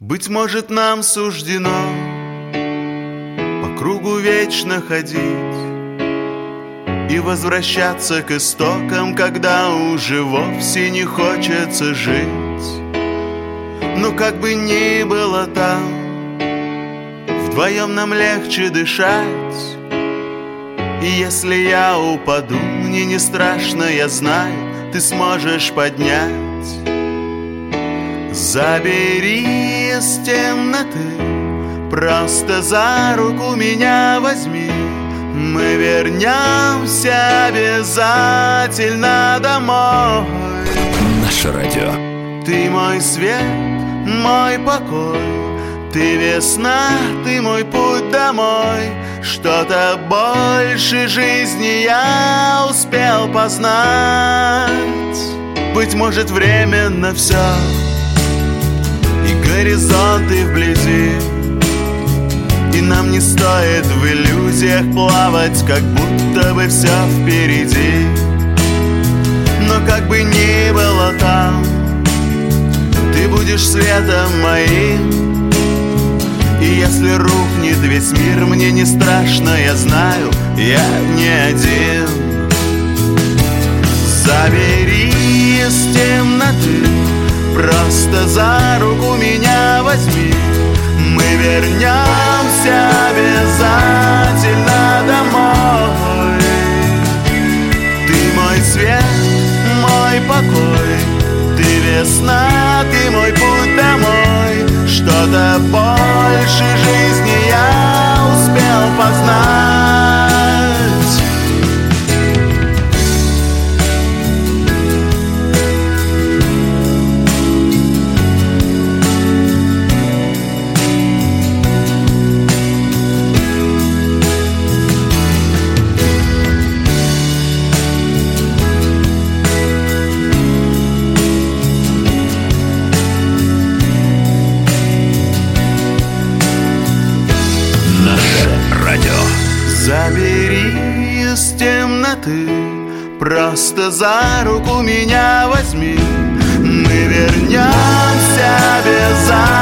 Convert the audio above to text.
Быть может, нам суждено по кругу вечно ходить и возвращаться к истокам, когда уже вовсе не хочется жить. Но как бы ни было там, вдвоем нам легче дышать. И если я упаду, мне не страшно, я знаю, ты сможешь поднять. Забери из темноты, просто за руку меня возьми. Мы вернемся обязательно домой. Наше радио. Ты мой свет, мой покой, ты весна, ты мой путь домой. Что-то больше жизни я успел познать. Быть может, временно все, и горизонты вблизи, и нам не стоит в иллюзиях плавать, как будто бы все впереди. Но как бы ни было там, ты будешь светом моим. И если рухнет весь мир, мне не страшно, я знаю, я не один. Забери из темноты, просто за руку меня возьми. Мы вернемся обязательно домой. Ты мой свет, мой покой, ты весна, ты мой путь домой. Что-то больше жизни я успел познать. Забери из темноты, просто за руку меня возьми. Мы вернемся обязательно